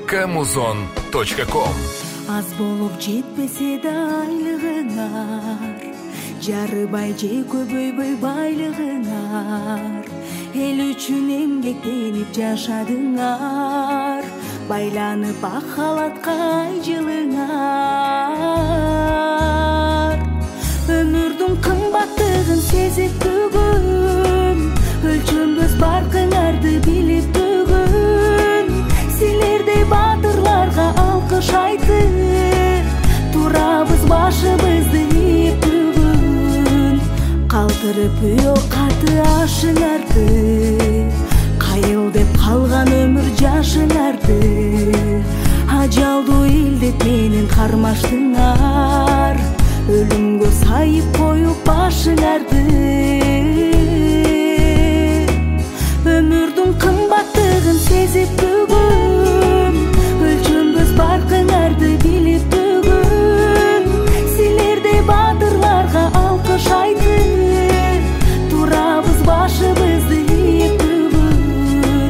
Camuzon.com. Аз болып жетпесе де айлығыңар, жарыбай же көбөйбөй байлығыңар. Эл үчүн эмгектенип жашадыңар, байланып ак халатка жылыңар. Өмүрдүн кымбаттыгын сезип бүгүн, өлчөнбөс баркыңарды билип бүгүн, силердей баатырларга алкыш айтып турабыз башыбызды ийип бүгүн. Калтырып үйө каты ашыңарды, кайыл деп калган өмүр жашыңарды, ажалдуу илдет менен кармаштыңар, өлүмгө сайып коюп башыңарды. Өмүрдүн кымбаттыгын сезип бүгүн, өлчөнбөс баркыңарды билип бүгүн, силердей баатырларга алкыш айтып турабыз башыбызды ийип бүгүн.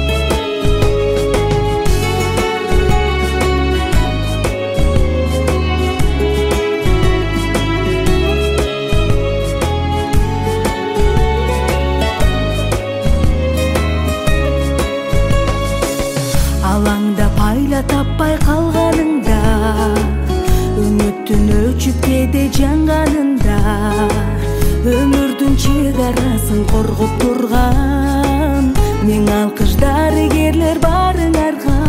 Алаңда пайла таппай калганыңда, үмүттүн өчүп кээде жанганында, өмүрдүн чек арасын коргоп турган миң алкыш дарыгерлер барыңарга.